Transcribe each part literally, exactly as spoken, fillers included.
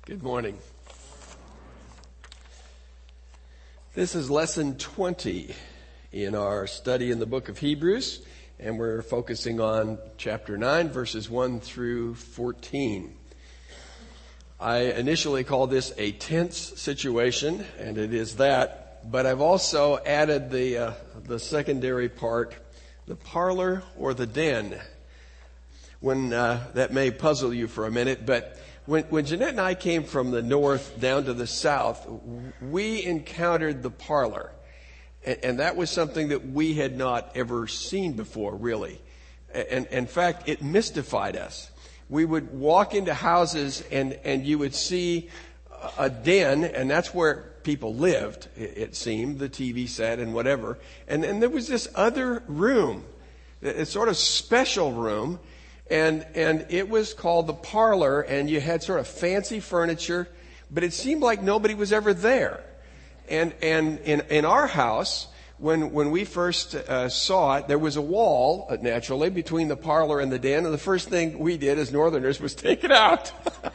Good morning. This is lesson twenty in our study in the book of Hebrews, and we're focusing on chapter nine, verses one through fourteen. I initially called this a tense situation, and it is that, but I've also added the uh, the secondary part, the parlor or the den. When uh, that may puzzle you for a minute, but When, when Jeanette and I came from the north down to the south, we encountered the parlor. And, and that was something that we had not ever seen before, really. And, and in fact, it mystified us. We would walk into houses and, and you would see a den, and that's where people lived, it, it seemed, the T V set and whatever. And then there was this other room, a sort of special room. And, and it was called the parlor, and you had sort of fancy furniture, but it seemed like nobody was ever there. And, and in, in our house, when, when we first uh, saw it, there was a wall, uh, naturally, between the parlor and the den, and the first thing we did as Northerners was take it out.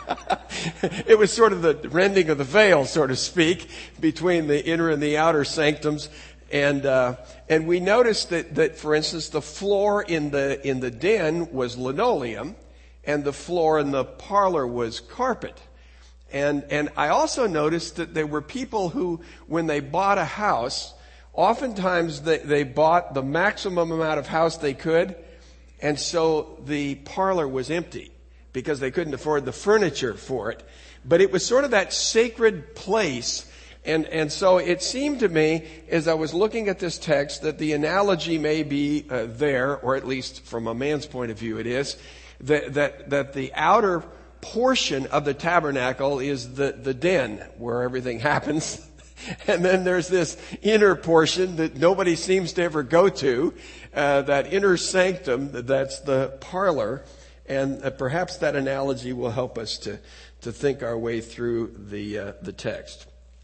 It was sort of the rending of the veil, so to speak, between the inner and the outer sanctums. And, uh, and we noticed that, that, for instance, the floor in the, in the den was linoleum and the floor in the parlor was carpet. And, and I also noticed that there were people who, when they bought a house, oftentimes they, they bought the maximum amount of house they could. And so the parlor was empty because they couldn't afford the furniture for it. But it was sort of that sacred place. And, and so it seemed to me, as I was looking at this text, that the analogy may be uh, there, or at least from a man's point of view it is, that, that, that the outer portion of the tabernacle is the, the den where everything happens. And then there's this inner portion that nobody seems to ever go to, uh, that inner sanctum, that's the parlor. And uh, perhaps that analogy will help us to, to think our way through the, uh, the text.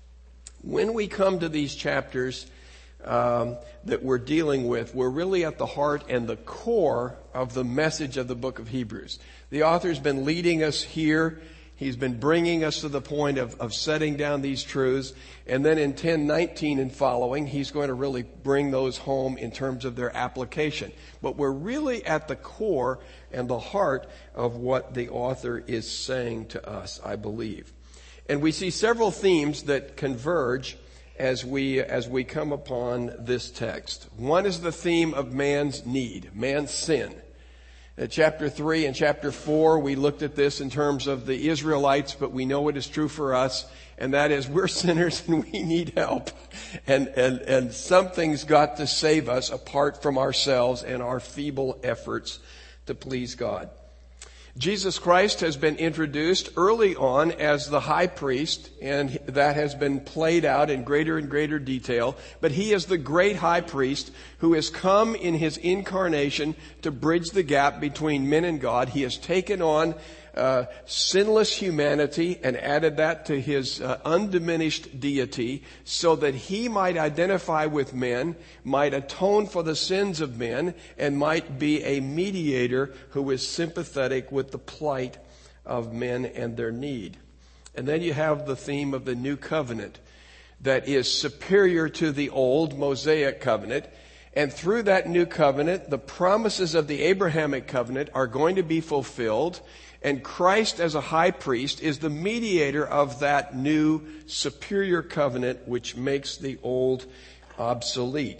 When we come to these chapters um, that we're dealing with, we're really at the heart and the core of the message of the book of Hebrews. The author's been leading us here. He's been bringing us to the point of, of setting down these truths. And then in ten nineteen and following, he's going to really bring those home in terms of their application. But we're really at the core and the heart of what the author is saying to us, I believe. And we see several themes that converge as we as we come upon this text. One is the theme of man's need, man's sin. In chapter three and chapter four, we looked at this in terms of the Israelites, but we know it is true for us, and that is we're sinners and we need help. And, and, and something's got to save us apart from ourselves and our feeble efforts to please God. Jesus Christ has been introduced early on as the high priest, and that has been played out in greater and greater detail. But he is the great high priest who has come in his incarnation to bridge the gap between men and God. He has taken on uh, sinless humanity and added that to his uh, undiminished deity so that he might identify with men, might atone for the sins of men, and might be a mediator who is sympathetic with the plight of men and their need. And then you have the theme of the new covenant that is superior to the old Mosaic covenant. And through that new covenant, the promises of the Abrahamic covenant are going to be fulfilled. And Christ as a high priest is the mediator of that new superior covenant which makes the old obsolete.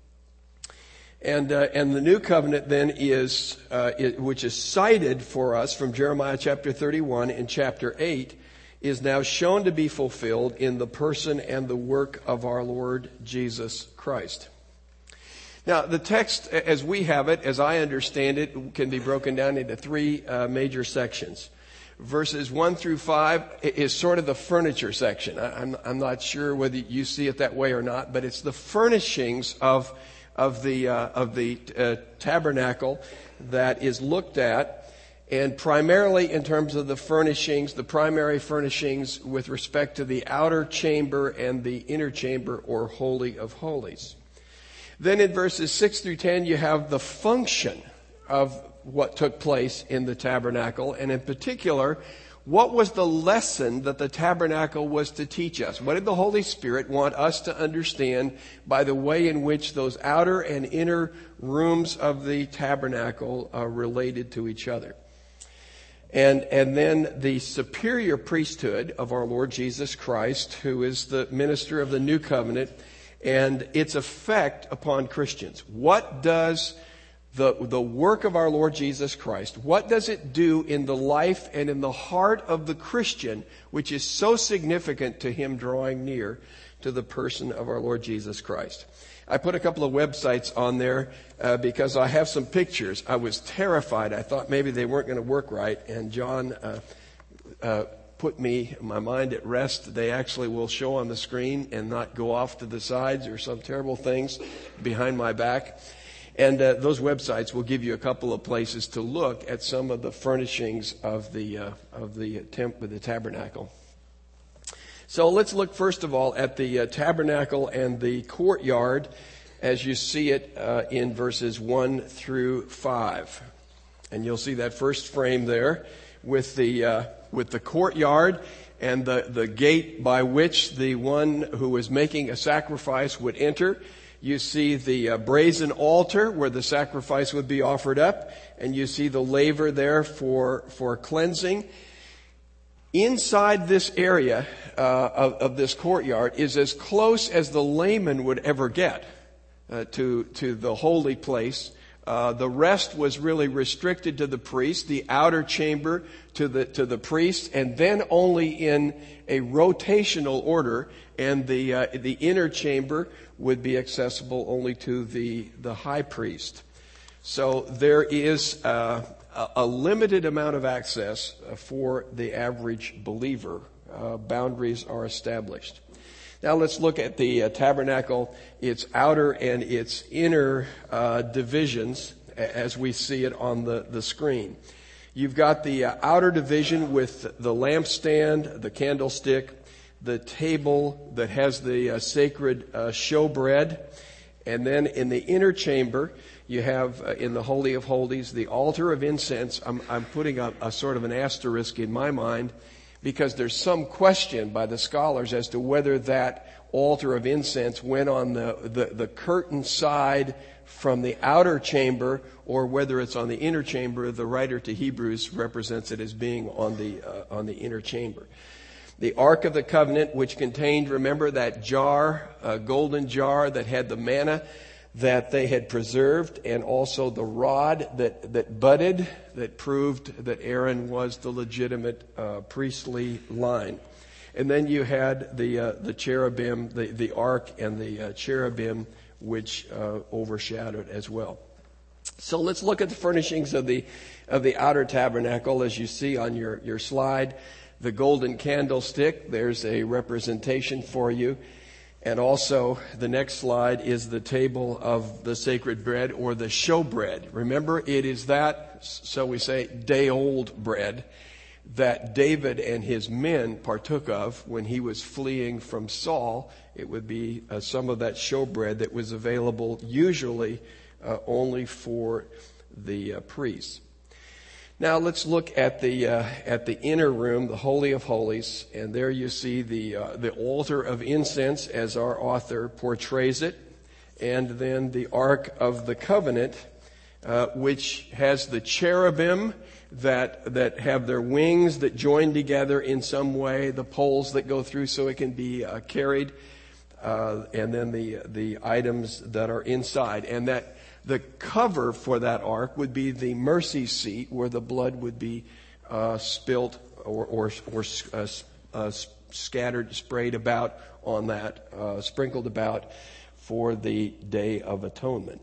And uh, and the new covenant then is, uh, it, which is cited for us from Jeremiah chapter thirty-one and chapter eight, is now shown to be fulfilled in the person and the work of our Lord Jesus Christ. Now, the text, as we have it, as I understand it, can be broken down into three uh, major sections. Verses one through five is sort of the furniture section. I, I'm, I'm not sure whether you see it that way or not, but it's the furnishings of of the uh, of the uh, tabernacle that is looked at, and primarily in terms of the furnishings, the primary furnishings with respect to the outer chamber and the inner chamber, or Holy of Holies. Then in verses six through ten, you have the function of what took place in the tabernacle, and in particular, What was the lesson that the tabernacle was to teach us? What did the Holy Spirit want us to understand by the way in which those outer and inner rooms of the tabernacle are related to each other? And, and then the superior priesthood of our Lord Jesus Christ, who is the minister of the new covenant, and its effect upon Christians. What does the, the work of our Lord Jesus Christ, what does it do in the life and in the heart of the Christian, which is so significant to him drawing near to the person of our Lord Jesus Christ? I put a couple of websites on there uh, because I have some pictures. I was terrified. I thought maybe they weren't going to work right, and John uh, uh, put me, my mind at rest. They actually will show on the screen and not go off to the sides or some terrible things behind my back. And uh, those websites will give you a couple of places to look at some of the furnishings of the uh, of the temp the tabernacle. So let's look first of all at the uh, tabernacle and the courtyard, as you see it uh, in verses one through five, and you'll see that first frame there with the uh, with the courtyard and the the gate by which the one who was making a sacrifice would enter. You see the uh, brazen altar where the sacrifice would be offered up, and you see the laver there for, for cleansing. Inside this area uh, of, of this courtyard is as close as the layman would ever get uh, to, to the holy place. Uh, the rest was really restricted to the priest, the outer chamber to the, to the priest, and then only in a rotational order, and the, uh, the inner chamber would be accessible only to the, the high priest. So there is uh, a, a limited amount of access for the average believer. Uh, boundaries are established. Now let's look at the uh, tabernacle, its outer and its inner uh, divisions as we see it on the, the screen. You've got the uh, outer division with the lampstand, the candlestick, the table that has the uh, sacred uh, showbread. And then in the inner chamber, you have uh, in the Holy of Holies, the altar of incense. I'm, I'm putting a, a sort of an asterisk in my mind because there's some question by the scholars as to whether that altar of incense went on the, the, the curtain side from the outer chamber or whether it's on the inner chamber. The writer to Hebrews represents it as being on the uh, on the inner chamber. The Ark of the Covenant, which contained, remember, that jar, a golden jar that had the manna that they had preserved, and also the rod that, that budded, that proved that Aaron was the legitimate uh, priestly line. And then you had the uh, the cherubim, the, the ark and the uh, cherubim, which uh, overshadowed as well. So let's look at the furnishings of the of the outer tabernacle, as you see on your, your slide. The golden candlestick, there's a representation for you. And also, the next slide is the table of the sacred bread, or the showbread. Remember, it is that, so we say, day-old bread that David and his men partook of when he was fleeing from Saul. It would be uh, some of that showbread that was available usually uh, only for the uh, priests. Now let's look at the uh, at the inner room, the Holy of Holies, and there you see the uh, the altar of incense as our author portrays it, and then the Ark of the Covenant, uh, which has the cherubim that that have their wings that join together in some way, the poles that go through so it can be uh, carried, uh, and then the the items that are inside, and that. The cover for that ark would be the mercy seat where the blood would be uh, spilt or, or, or uh, uh, scattered, sprayed about on that, uh, sprinkled about for the Day of Atonement.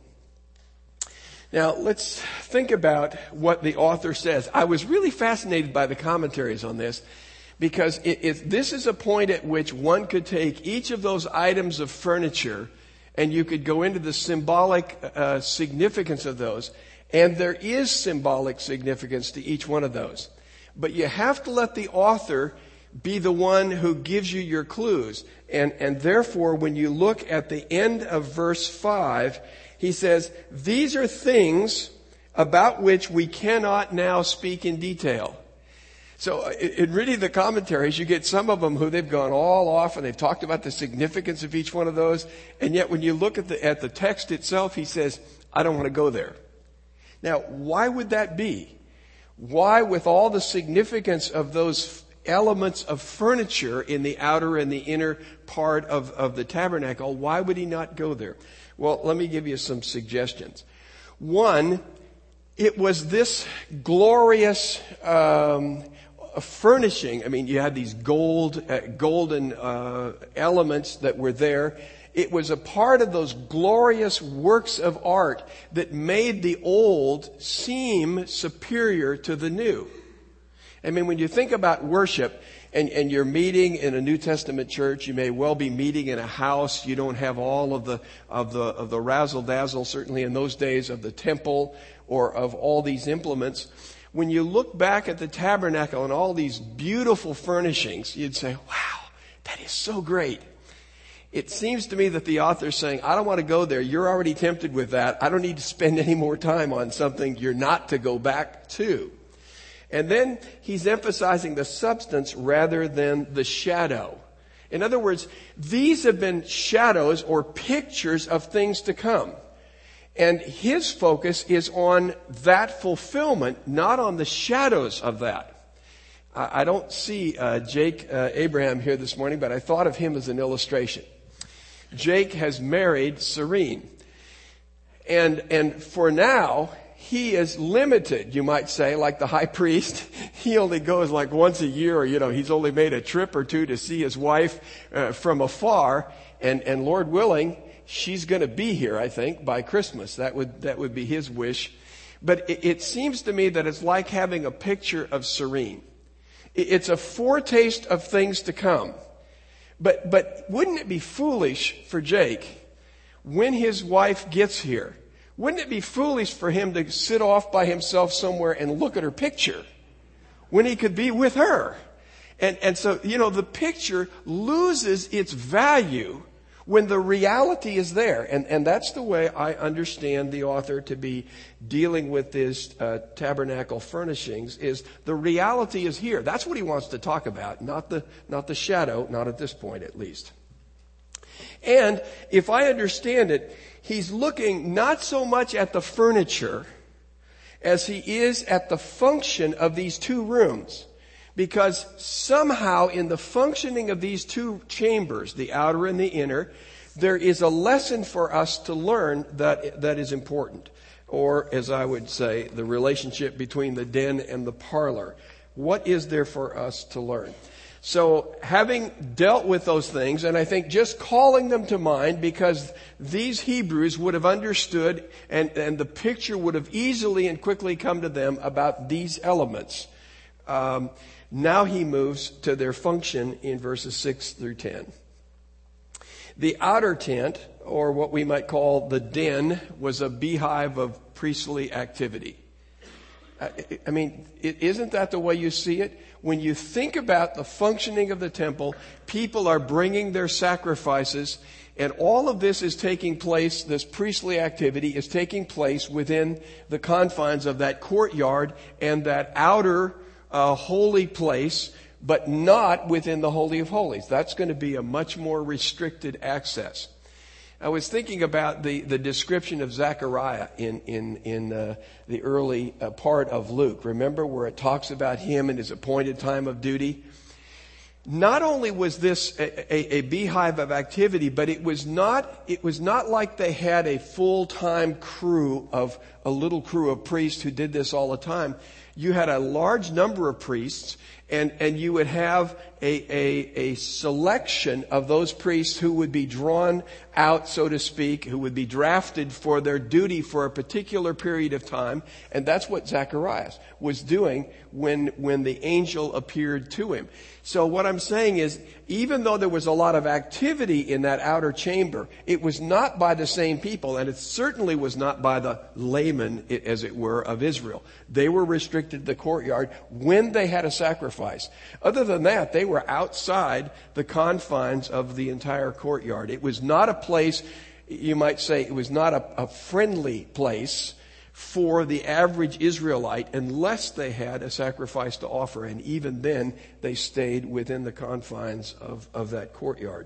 Now, let's think about what the author says. I was really fascinated by the commentaries on this because it, it, this is a point at which one could take each of those items of furniture and you could go into the symbolic uh, significance of those. And there is symbolic significance to each one of those. But you have to let the author be the one who gives you your clues. And, and therefore, when you look at the end of verse five, he says, these are things about which we cannot now speak in detail. So in reading the commentaries, you get some of them who they've gone all off and they've talked about the significance of each one of those. And yet when you look at the, at the text itself, he says, I don't want to go there. Now, why would that be? Why, with all the significance of those elements of furniture in the outer and the inner part of, of the tabernacle, why would he not go there? Well, let me give you some suggestions. One, it was this glorious um, furnishing. I mean, you had these gold, uh, golden uh, elements that were there. It was a part of those glorious works of art that made the old seem superior to the new. I mean, when you think about worship and, and you're meeting in a New Testament church, you may well be meeting in a house. You don't have all of the, of the, of the razzle dazzle, certainly in those days, of the temple or of all these implements. When you look back at the tabernacle and all these beautiful furnishings, you'd say, wow, that is so great. It seems to me that the author is saying, I don't want to go there. You're already tempted with that. I don't need to spend any more time on something you're not to go back to. And then he's emphasizing the substance rather than the shadow. In other words, these have been shadows or pictures of things to come. And his focus is on that fulfillment, not on the shadows of that. I don't see uh, Jake uh, Abraham here this morning, but I thought of him as an illustration. Jake has married Serene. And, and for now, he is limited, you might say, like the high priest. He only goes like once a year, or, you know, he's only made a trip or two to see his wife uh, from afar. And, and Lord willing, she's going to be here, I think, by Christmas. That would, that would be his wish. But it, it seems to me that it's like having a picture of Serene. It, it's a foretaste of things to come. But, but wouldn't it be foolish for Jake when his wife gets here? Wouldn't it be foolish for him to sit off by himself somewhere and look at her picture when he could be with her? And, and so, you know, the picture loses its value when the reality is there. And, and that's the way I understand the author to be dealing with this uh, tabernacle furnishings, is the reality is here. That's what he wants to talk about, not the, not the shadow, not at this point at least. And if I understand it, he's looking not so much at the furniture as he is at the function of these two rooms. Because somehow in the functioning of these two chambers, the outer and the inner, there is a lesson for us to learn that, that is important. Or, as I would say, the relationship between the den and the parlor. What is there for us to learn? So, having dealt with those things, and I think just calling them to mind, because these Hebrews would have understood, and, and the picture would have easily and quickly come to them about these elements. Um, now he moves to their function in verses six through ten. The outer tent, or what we might call the den, was a beehive of priestly activity. I mean, isn't that the way you see it? When you think about the functioning of the temple, people are bringing their sacrifices, and all of this is taking place, this priestly activity is taking place within the confines of that courtyard and that outer uh, holy place, but not within the Holy of Holies. That's going to be a much more restricted access. I was thinking about the, the description of Zechariah in, in, in uh, the early uh, part of Luke. Remember where it talks about him and his appointed time of duty? Not only was this a, a, a beehive of activity, but it was not, it was not like they had a full-time crew of, a little crew of priests who did this all the time. You had a large number of priests, and, and you would have a, a, a selection of those priests who would be drawn out, so to speak, who would be drafted for their duty for a particular period of time. And that's what Zacharias was doing when, when the angel appeared to him. So what I'm saying is, even though there was a lot of activity in that outer chamber, it was not by the same people, and it certainly was not by the laymen, as it were, of Israel. They were restricted to the courtyard when they had a sacrifice. Other than that, they were outside the confines of the entire courtyard. It was not a place, you might say, it was not a, a friendly place for the average Israelite unless they had a sacrifice to offer. And even then, they stayed within the confines of, of that courtyard.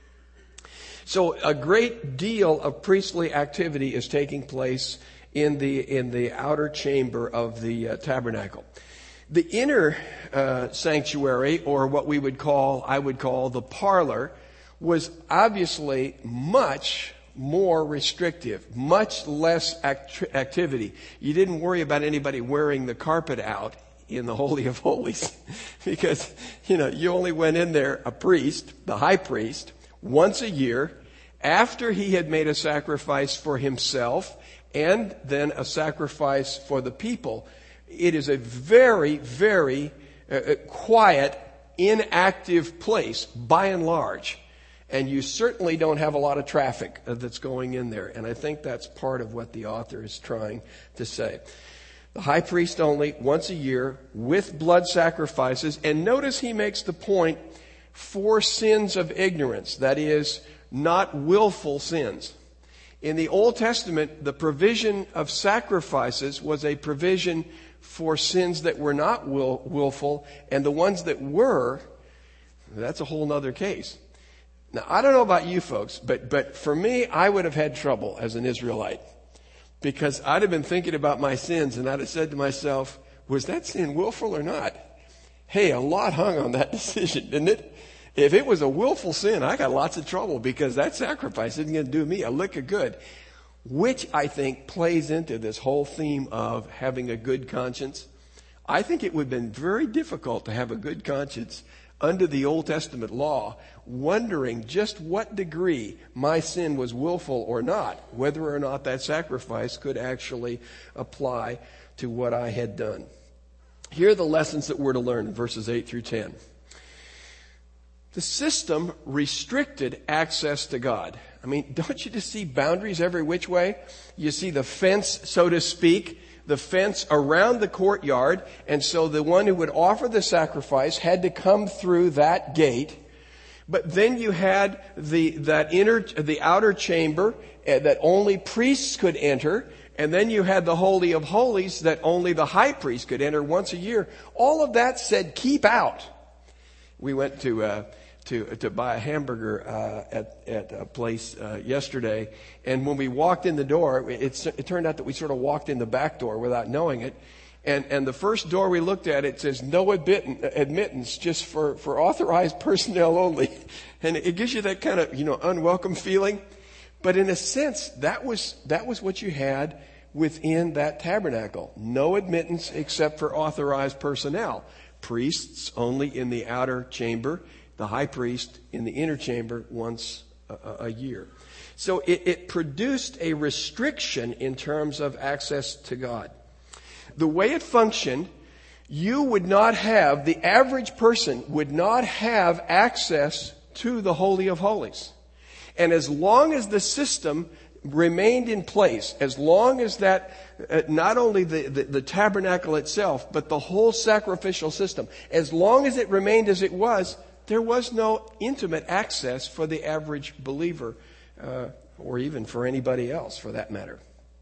So a great deal of priestly activity is taking place in the, in the outer chamber of the uh, tabernacle. The inner uh, sanctuary, or what we would call, I would call the parlor, was obviously much more restrictive, much less act- activity. You didn't worry about anybody wearing the carpet out in the Holy of Holies because, you know, you only went in there, a priest, the high priest, once a year after he had made a sacrifice for himself and then a sacrifice for the people. It is a very, very uh, quiet, inactive place by and large. And you certainly don't have a lot of traffic that's going in there. And I think that's part of what the author is trying to say. The high priest only, once a year, with blood sacrifices. And notice he makes the point, for sins of ignorance. That is, not willful sins. In the Old Testament, the provision of sacrifices was a provision for sins that were not will, willful. And the ones that were, that's a whole other case. Now, I don't know about you folks, but, but for me, I would have had trouble as an Israelite because I'd have been thinking about my sins and I'd have said to myself, was that sin willful or not? Hey, a lot hung on that decision, didn't it? If it was a willful sin, I got lots of trouble because that sacrifice isn't going to do me a lick of good, which I think plays into this whole theme of having a good conscience. I think it would have been very difficult to have a good conscience under the Old Testament law, wondering just what degree my sin was willful or not, whether or not that sacrifice could actually apply to what I had done. Here are the lessons that we're to learn in verses eight through ten. The system restricted access to God. I mean, don't you just see boundaries every which way? You see the fence, so to speak, the fence around the courtyard, and so the one who would offer the sacrifice had to come through that gate. But then you had the that inner, the outer chamber uh, that only priests could enter, and then you had the Holy of Holies that only the high priest could enter once a year. All of that said, keep out. We went to uh, to to buy a hamburger uh, at at a place uh, yesterday, and when we walked in the door, it, it turned out that we sort of walked in the back door without knowing it. And and the first door we looked at, it says no admittance, just for, for authorized personnel only. And it gives you that kind of, you know, unwelcome feeling. But in a sense, that was that was what you had within that tabernacle. No admittance except for authorized personnel. Priests only in the outer chamber, the high priest in the inner chamber once a, a year. So it, it produced a restriction in terms of access to God. The way it functioned, you would not have, the average person would not have access to the Holy of Holies. And as long as the system remained in place, as long as that, uh, not only the, the, the tabernacle itself, but the whole sacrificial system, as long as it remained as it was, there was no intimate access for the average believer, uh, or even for anybody else for that matter.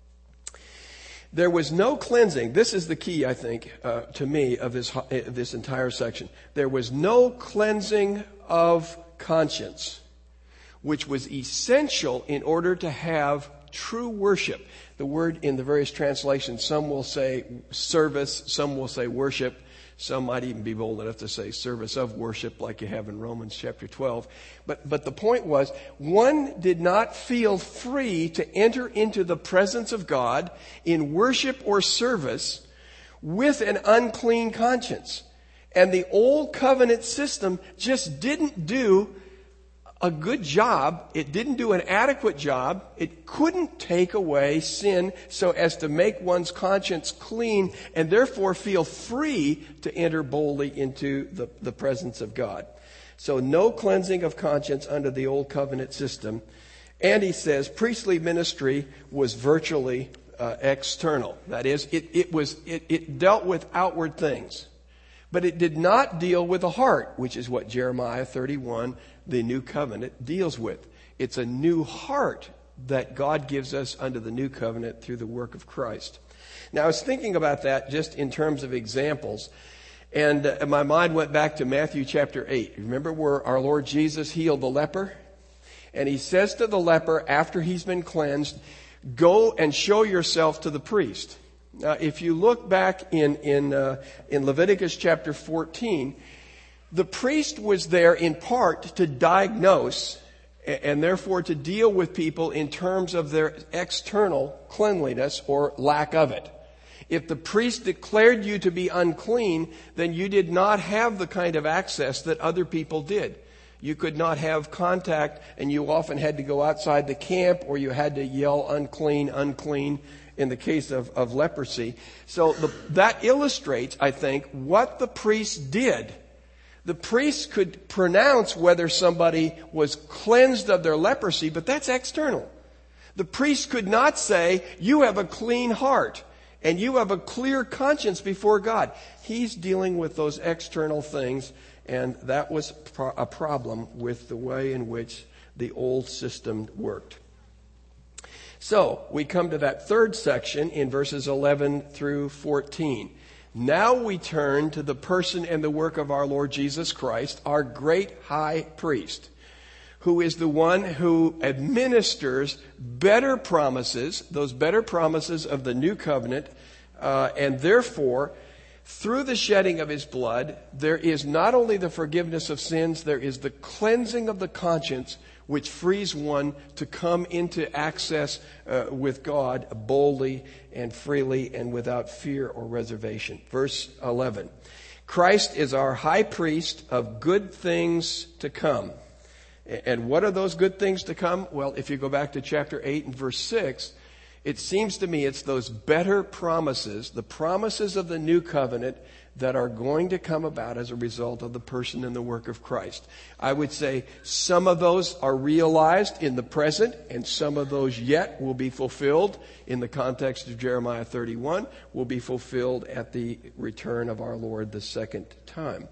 There was no cleansing. This is the key, I think, uh, to me, of this, uh, this entire section. There was no cleansing of conscience, which was essential in order to have true worship. The word in the various translations, some will say service, some will say worship. Some might even be bold enough to say service of worship like you have in Romans chapter twelve. But, but the point was, one did not feel free to enter into the presence of God in worship or service with an unclean conscience. And the old covenant system just didn't do a good job. It didn't do an adequate job. It couldn't take away sin so as to make one's conscience clean and therefore feel free to enter boldly into the, the presence of God. So no cleansing of conscience under the old covenant system. And he says priestly ministry was virtually uh, external. That is, it, it was it, it dealt with outward things. But it did not deal with the heart, which is what Jeremiah thirty-one, the new covenant, deals with. It's a new heart that God gives us under the new covenant through the work of Christ. Now, I was thinking about that just in terms of examples. And uh, my mind went back to Matthew chapter eight. Remember where our Lord Jesus healed the leper? And he says to the leper after he's been cleansed, go and show yourself to the priest. Now, if you look back in, in, uh, in Leviticus chapter fourteen, the priest was there in part to diagnose and, and therefore to deal with people in terms of their external cleanliness or lack of it. If the priest declared you to be unclean, then you did not have the kind of access that other people did. You could not have contact, and you often had to go outside the camp, or you had to yell unclean, unclean in the case of, of leprosy. So the, that illustrates, I think, what the priest did. The priest could pronounce whether somebody was cleansed of their leprosy, but that's external. The priest could not say, you have a clean heart. And you have a clear conscience before God. He's dealing with those external things, and that was pro- a problem with the way in which the old system worked. So, we come to that third section in verses eleven through fourteen. Now we turn to the person and the work of our Lord Jesus Christ, our great high priest, who is the one who administers better promises, those better promises of the new covenant, uh, and therefore, through the shedding of his blood, there is not only the forgiveness of sins, there is the cleansing of the conscience, which frees one to come into access uh, with God boldly and freely and without fear or reservation. Verse eleven, Christ is our high priest of good things to come. And what are those good things to come? Well, if you go back to chapter eight and verse six, it seems to me it's those better promises, the promises of the new covenant that are going to come about as a result of the person and the work of Christ. I would say some of those are realized in the present, and some of those yet will be fulfilled in the context of Jeremiah thirty-one, will be fulfilled at the return of our Lord the second time.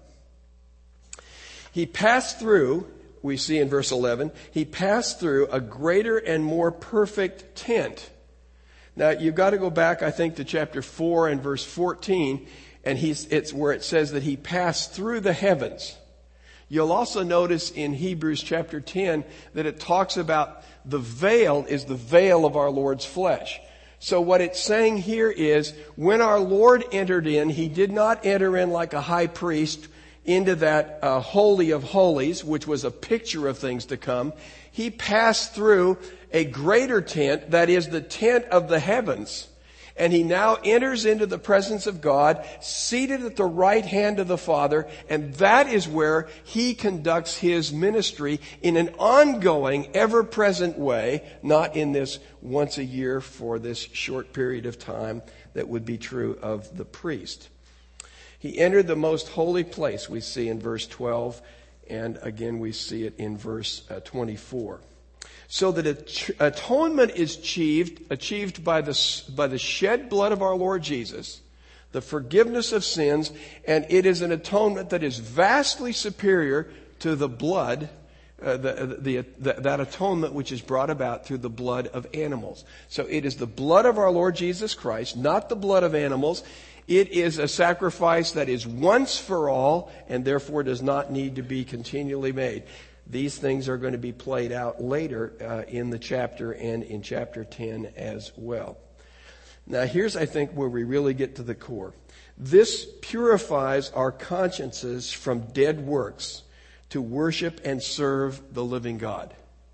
He passed through, we see in verse eleven, he passed through a greater and more perfect tent. Now, you've got to go back, I think, to chapter four and verse fourteen, and he's, it's where it says that he passed through the heavens. You'll also notice in Hebrews chapter ten that it talks about the veil is the veil of our Lord's flesh. So what it's saying here is, when our Lord entered in, he did not enter in like a high priest into that uh, holy of holies, which was a picture of things to come. He passed through a greater tent, that is the tent of the heavens. And he now enters into the presence of God, seated at the right hand of the Father, and that is where he conducts his ministry in an ongoing, ever-present way, not in this once a year for this short period of time that would be true of the priest. He entered the most holy place, we see in verse twelve, and again we see it in verse uh, twenty-four. So that at- atonement is achieved, achieved by the, by the shed blood of our Lord Jesus, the forgiveness of sins, and it is an atonement that is vastly superior to the blood, uh, the, the, the, that atonement which is brought about through the blood of animals. So it is the blood of our Lord Jesus Christ, not the blood of animals. It is a sacrifice that is once for all and therefore does not need to be continually made. These things are going to be played out later uh, in the chapter and in chapter ten as well. Now here's, I think, where we really get to the core. This purifies our consciences from dead works to worship and serve the living God.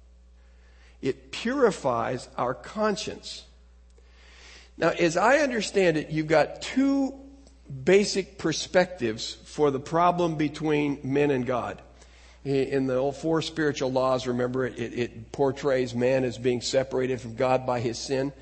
It purifies our conscience. Now, as I understand it, you've got two basic perspectives for the problem between men and God. In the old four spiritual laws, remember, it, it portrays man as being separated from God by his sin.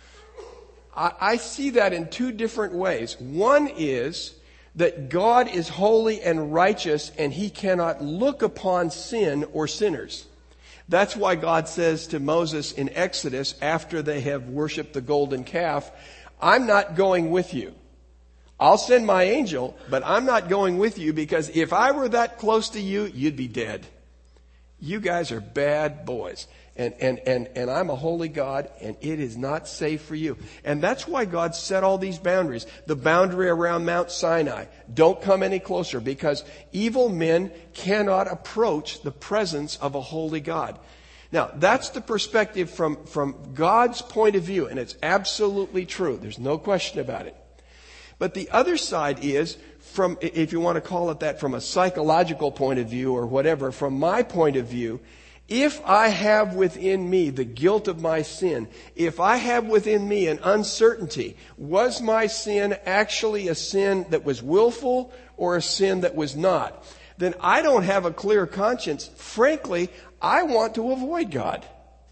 I, I see that in two different ways. One is that God is holy and righteous, and he cannot look upon sin or sinners. That's why God says to Moses in Exodus, after they have worshiped the golden calf, I'm not going with you. I'll send my angel, but I'm not going with you, because if I were that close to you, you'd be dead. You guys are bad boys. And, and, and, and I'm a holy God, and it is not safe for you. And that's why God set all these boundaries. The boundary around Mount Sinai. Don't come any closer, because evil men cannot approach the presence of a holy God. Now, that's the perspective from, from God's point of view, and it's absolutely true. There's no question about it. But the other side is, from, if you want to call it that, from a psychological point of view or whatever, from my point of view, if I have within me the guilt of my sin, if I have within me an uncertainty, was my sin actually a sin that was willful or a sin that was not, then I don't have a clear conscience. Frankly, I want to avoid God.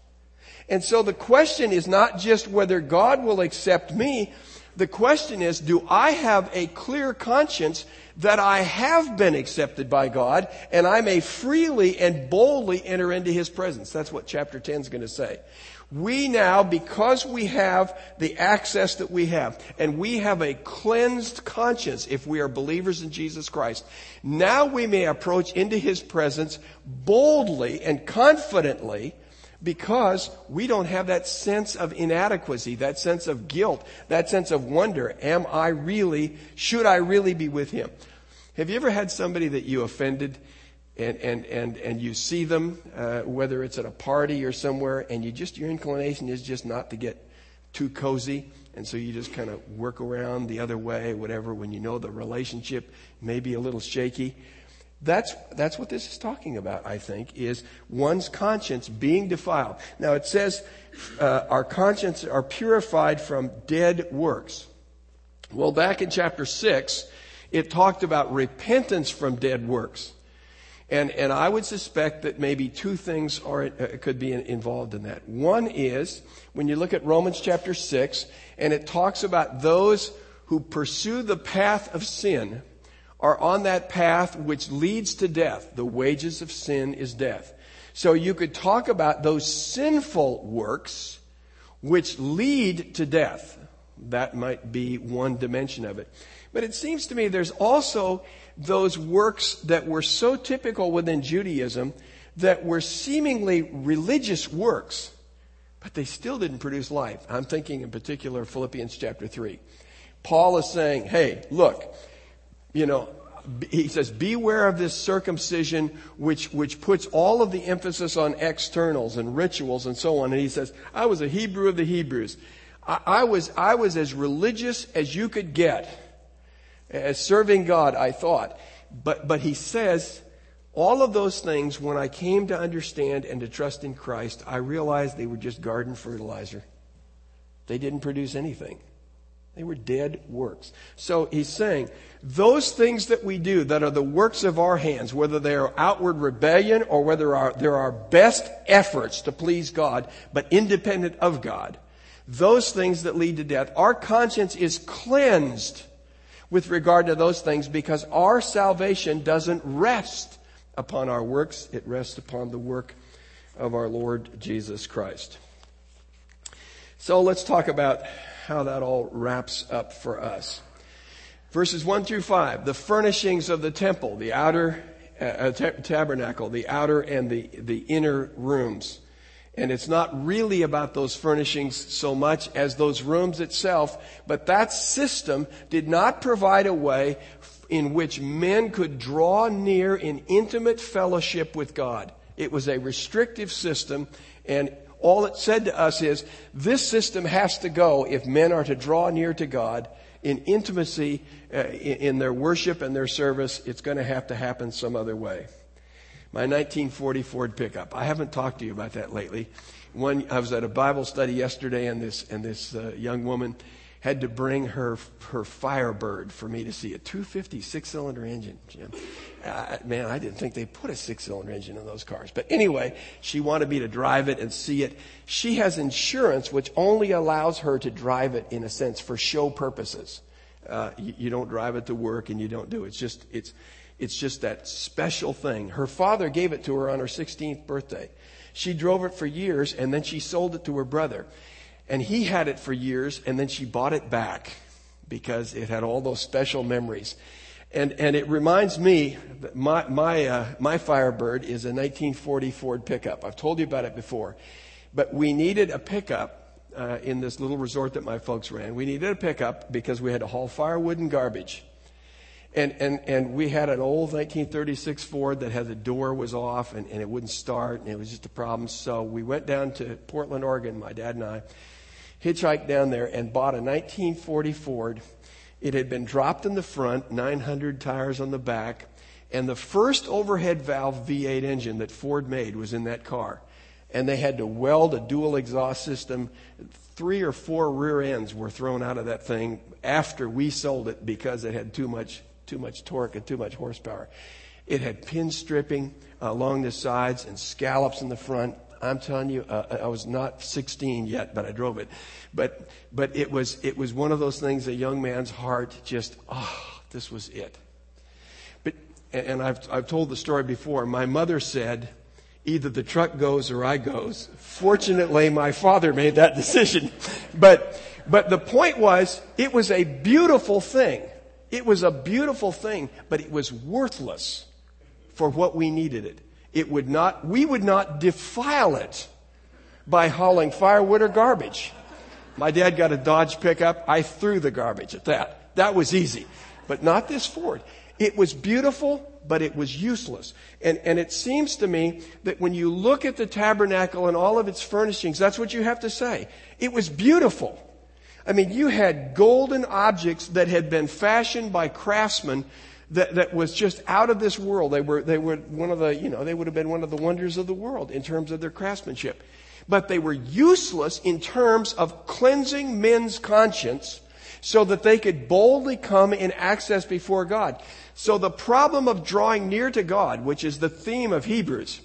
And so the question is not just whether God will accept me. The question is, do I have a clear conscience that I have been accepted by God, and I may freely and boldly enter into His presence? That's what chapter ten is going to say. We now, because we have the access that we have, and we have a cleansed conscience if we are believers in Jesus Christ, now we may approach into His presence boldly and confidently, because we don't have that sense of inadequacy, that sense of guilt, that sense of wonder. Am I really, should I really be with Him? Have you ever had somebody that you offended and, and, and, and you see them, uh, whether it's at a party or somewhere, and you just, your inclination is just not to get too cozy, and so you just kind of work around the other way, whatever, when you know the relationship may be a little shaky? That's, that's what this is talking about, I think, is one's conscience being defiled. Now it says, uh, our conscience are purified from dead works. Well, back in chapter six, it talked about repentance from dead works. And, and I would suspect that maybe two things are, uh, could be in, involved in that. One is, when you look at Romans chapter six, and it talks about those who pursue the path of sin, are on that path which leads to death. The wages of sin is death. So you could talk about those sinful works which lead to death. That might be one dimension of it. But it seems to me there's also those works that were so typical within Judaism that were seemingly religious works, but they still didn't produce life. I'm thinking in particular Philippians chapter three. Paul is saying, hey, look, you know, he says, beware of this circumcision which, which puts all of the emphasis on externals and rituals and so on. And he says, I was a Hebrew of the Hebrews. I, I was, I was as religious as you could get, as serving God, I thought. But, but he says, all of those things, when I came to understand and to trust in Christ, I realized they were just garden fertilizer. They didn't produce anything. They were dead works. So he's saying, those things that we do that are the works of our hands, whether they are outward rebellion or whether are, they're our best efforts to please God, but independent of God, those things that lead to death, our conscience is cleansed with regard to those things, because our salvation doesn't rest upon our works. It rests upon the work of our Lord Jesus Christ. So let's talk about how that all wraps up for us. Verses one through five, the furnishings of the temple, the outer uh, t- tabernacle, the outer and the, the inner rooms. And it's not really about those furnishings so much as those rooms itself, but that system did not provide a way in which men could draw near in intimate fellowship with God. It was a restrictive system, and all it said to us is, this system has to go if men are to draw near to God in intimacy, uh, in, in their worship and their service. It's going to have to happen some other way. My nineteen forty Ford pickup. I haven't talked to you about that lately. One, I was at a Bible study yesterday, and this and this uh, young woman had to bring her her Firebird for me to see. A two fifty six-cylinder engine, Jim. Uh, man, I didn't think they put a six-cylinder engine in those cars. But anyway, she wanted me to drive it and see it. She has insurance which only allows her to drive it, in a sense, for show purposes. Uh, you, you don't drive it to work, and you don't do it. It's just it's it's just that special thing. Her father gave it to her on her sixteenth birthday. She drove it for years, and then she sold it to her brother. And he had it for years, and then she bought it back because it had all those special memories. And and it reminds me that my my uh, my Firebird is a nineteen forty Ford pickup. I've told you about it before, but we needed a pickup uh, in this little resort that my folks ran. We needed a pickup because we had to haul firewood and garbage, and and and we had an old nineteen thirty-six Ford that had the door was off and, and it wouldn't start, and it was just a problem. So we went down to Portland, Oregon, my dad and I, hitchhiked down there and bought a nineteen forty Ford. It had been dropped in the front, nine hundred tires on the back, and the first overhead valve V eight engine that Ford made was in that car. And they had to weld a dual exhaust system. Three or four rear ends were thrown out of that thing after we sold it because it had too much too much torque and too much horsepower. It had pin stripping along the sides and scallops in the front. I'm telling you, uh, I was not sixteen yet, but I drove it. But but it was it was one of those things, a young man's heart just, oh, this was it. But and I've I've told the story before. My mother said, either the truck goes or I goes. Fortunately, my father made that decision. But but the point was, it was a beautiful thing. It was a beautiful thing, but it was worthless for what we needed it. It would not, we would not defile it by hauling firewood or garbage. My dad got a Dodge pickup. I threw the garbage at that. That was easy. But not this Ford. It was beautiful, but it was useless. And, and it seems to me that when you look at the tabernacle and all of its furnishings, that's what you have to say. It was beautiful. I mean, you had golden objects that had been fashioned by craftsmen That, that was just out of this world. They were, they were one of the, you know, they would have been one of the wonders of the world in terms of their craftsmanship. But they were useless in terms of cleansing men's conscience so that they could boldly come in access before God. So the problem of drawing near to God, which is the theme of Hebrews,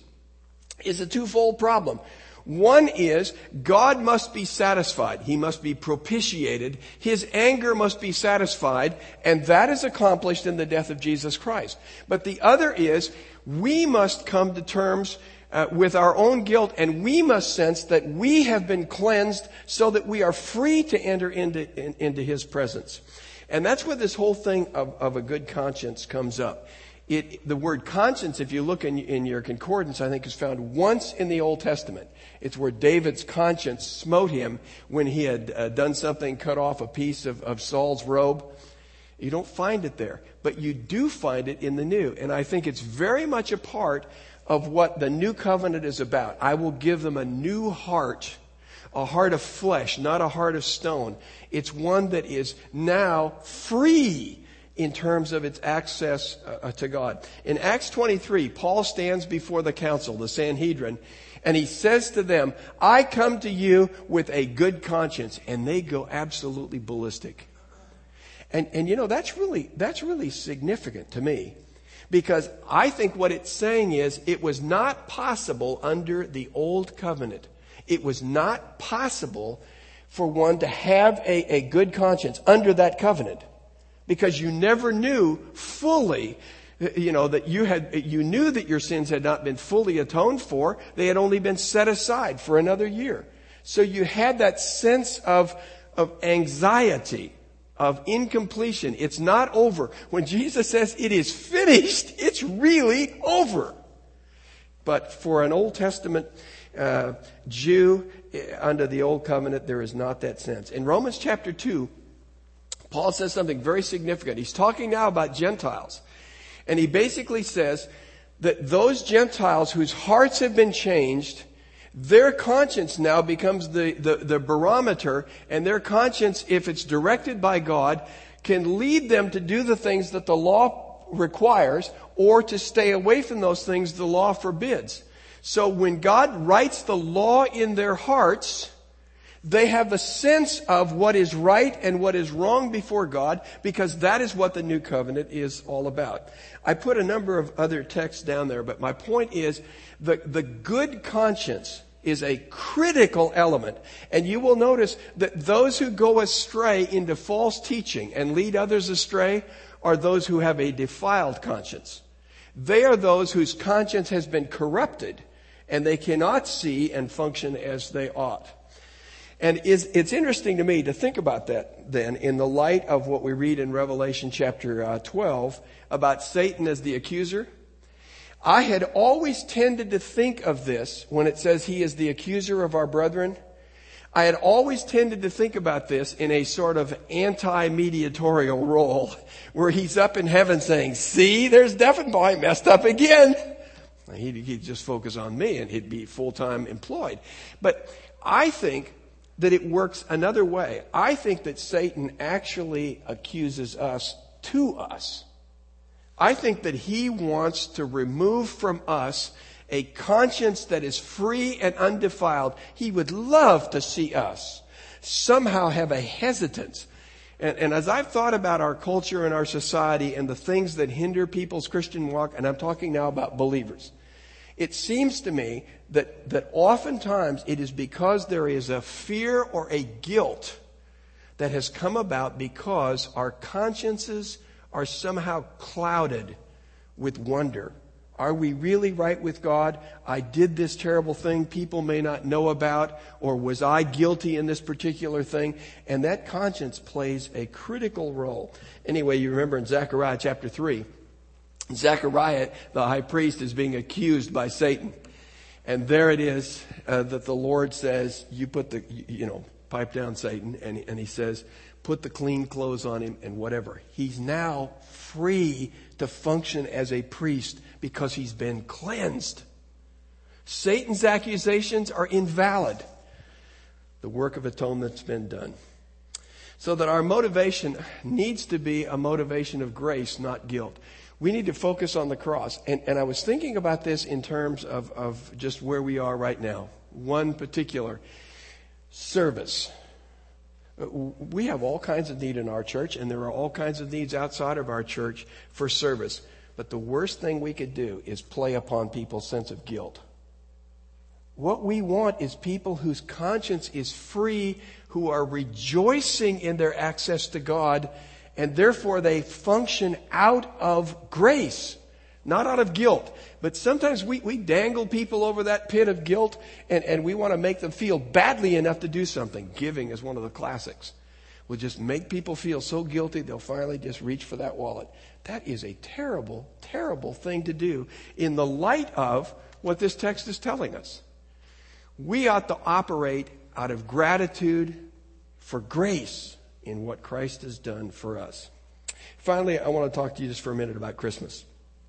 is a twofold problem. One is, God must be satisfied. He must be propitiated. His anger must be satisfied, and that is accomplished in the death of Jesus Christ. But the other is, we must come to terms uh, with our own guilt, and we must sense that we have been cleansed so that we are free to enter into, in, into His presence. And that's where this whole thing of, of a good conscience comes up. It, the word conscience, if you look in, in your concordance, I think is found once in the Old Testament. It's where David's conscience smote him when he had uh, done something, cut off a piece of, of Saul's robe. You don't find it there, but you do find it in the New. And I think it's very much a part of what the New Covenant is about. I will give them a new heart, a heart of flesh, not a heart of stone. It's one that is now free in terms of its access uh, to God. In Acts twenty-three, Paul stands before the council, the Sanhedrin, and he says to them, I come to you with a good conscience. And they go absolutely ballistic. And, and you know, that's really, that's really significant to me. Because I think what it's saying is, it was not possible under the old covenant. It was not possible for one to have a, a good conscience under that covenant. Because you never knew fully, you know, that you had, you knew that your sins had not been fully atoned for. They had only been set aside for another year. So you had that sense of, of anxiety, of incompletion. It's not over. When Jesus says it is finished, it's really over. But for an Old Testament uh, Jew under the Old Covenant, there is not that sense. In Romans chapter two, Paul says something very significant. He's talking now about Gentiles. And he basically says that those Gentiles whose hearts have been changed, their conscience now becomes the, the, the barometer, and their conscience, if it's directed by God, can lead them to do the things that the law requires or to stay away from those things the law forbids. So when God writes the law in their hearts, they have a sense of what is right and what is wrong before God, because that is what the new covenant is all about. I put a number of other texts down there, but my point is the, the good conscience is a critical element. And you will notice that those who go astray into false teaching and lead others astray are those who have a defiled conscience. They are those whose conscience has been corrupted and they cannot see and function as they ought. And is, it's interesting to me to think about that then in the light of what we read in Revelation chapter uh, twelve about Satan as the accuser. I had always tended to think of this when it says he is the accuser of our brethren. I had always tended to think about this in a sort of anti-mediatorial role where he's up in heaven saying, see, there's Deffenbaugh, messed up again. He'd, he'd just focus on me and he'd be full-time employed. But I think that it works another way. I think that Satan actually accuses us to us. I think that he wants to remove from us a conscience that is free and undefiled. He would love to see us somehow have a hesitance. And, and as I've thought about our culture and our society and the things that hinder people's Christian walk, and I'm talking now about believers, it seems to me that, that oftentimes it is because there is a fear or a guilt that has come about because our consciences are somehow clouded with wonder. Are we really right with God? I did this terrible thing people may not know about, or was I guilty in this particular thing? And that conscience plays a critical role. Anyway, you remember in Zechariah chapter three, Zechariah, the high priest, is being accused by Satan. And there it is uh, that the Lord says, you put the, you know, pipe down Satan. And, and he says, put the clean clothes on him and whatever. He's now free to function as a priest because he's been cleansed. Satan's accusations are invalid. The work of atonement's been done. So that our motivation needs to be a motivation of grace, not guilt. We need to focus on the cross. And, and I was thinking about this in terms of, of just where we are right now. One particular, service. We have all kinds of need in our church, and there are all kinds of needs outside of our church for service. But the worst thing we could do is play upon people's sense of guilt. What we want is people whose conscience is free, who are rejoicing in their access to God, and therefore they function out of grace, not out of guilt. But sometimes we, we dangle people over that pit of guilt, and, and we want to make them feel badly enough to do something. Giving is one of the classics. We'll just make people feel so guilty they'll finally just reach for that wallet. That is a terrible, terrible thing to do in the light of what this text is telling us. We ought to operate out of gratitude for grace in what Christ has done for us. Finally, I want to talk to you just for a minute about Christmas.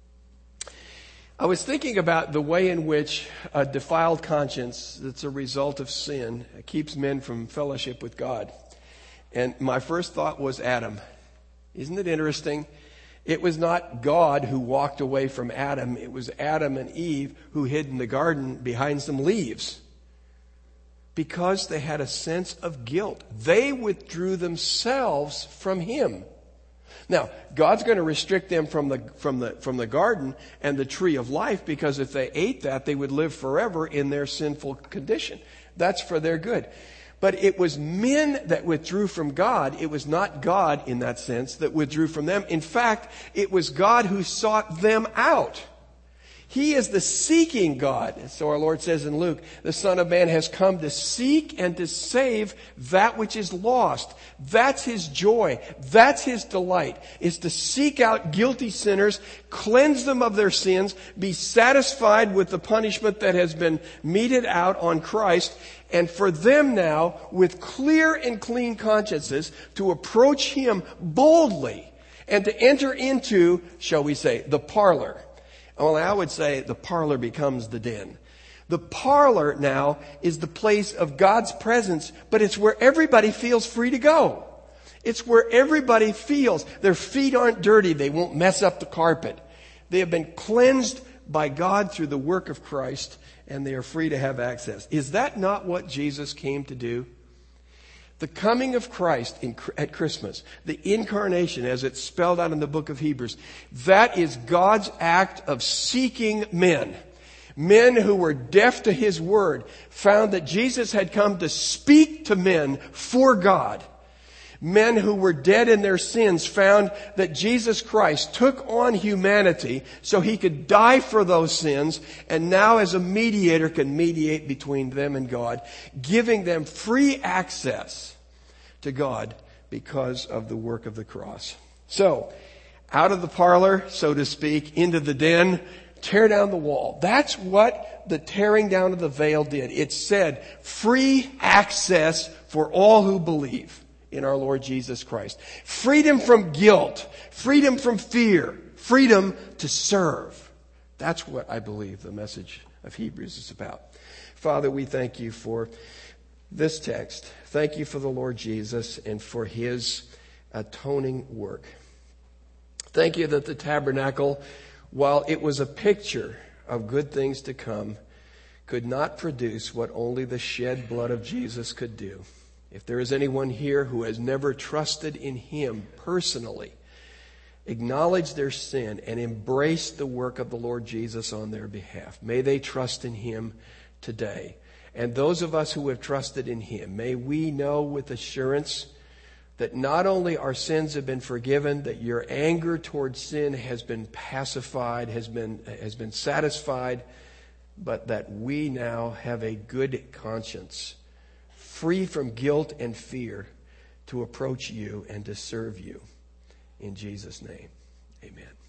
I was thinking about the way in which a defiled conscience that's a result of sin keeps men from fellowship with God. And my first thought was Adam. Isn't it interesting? It was not God who walked away from Adam. It was Adam and Eve who hid in the garden behind some leaves. Because they had a sense of guilt. They withdrew themselves from Him. Now, God's going to restrict them from the, from the, from the garden and the tree of life, because if they ate that, they would live forever in their sinful condition. That's for their good. But it was men that withdrew from God. It was not God, in that sense, that withdrew from them. In fact, it was God who sought them out. He is the seeking God. So our Lord says in Luke, the Son of Man has come to seek and to save that which is lost. That's His joy. That's His delight, is to seek out guilty sinners, cleanse them of their sins, be satisfied with the punishment that has been meted out on Christ, and for them now, with clear and clean consciences, to approach Him boldly and to enter into, shall we say, the parlor. Well, I would say the parlor becomes the den. The parlor now is the place of God's presence, but it's where everybody feels free to go. It's where everybody feels their feet aren't dirty. They won't mess up the carpet. They have been cleansed by God through the work of Christ, and they are free to have access. Is that not what Jesus came to do? The coming of Christ in, at Christmas, the incarnation as it's spelled out in the book of Hebrews, that is God's act of seeking men. Men who were deaf to His word found that Jesus had come to speak to men for God. Men who were dead in their sins found that Jesus Christ took on humanity so he could die for those sins, and now as a mediator can mediate between them and God, giving them free access to God because of the work of the cross. So, out of the parlor, so to speak, into the den, tear down the wall. That's what the tearing down of the veil did. It said free access for all who believe in our Lord Jesus Christ. Freedom from guilt, freedom from fear, freedom to serve. That's what I believe the message of Hebrews is about. Father, we thank you for this text. Thank you for the Lord Jesus and for his atoning work. Thank you that the tabernacle, while it was a picture of good things to come, could not produce what only the shed blood of Jesus could do. If there is anyone here who has never trusted in him personally, acknowledge their sin and embrace the work of the Lord Jesus on their behalf, may they trust in him today. And those of us who have trusted in him, may we know with assurance that not only our sins have been forgiven, that your anger towards sin has been pacified, has been, has been satisfied, but that we now have a good conscience, free from guilt and fear, to approach you and to serve you. In Jesus' name, amen.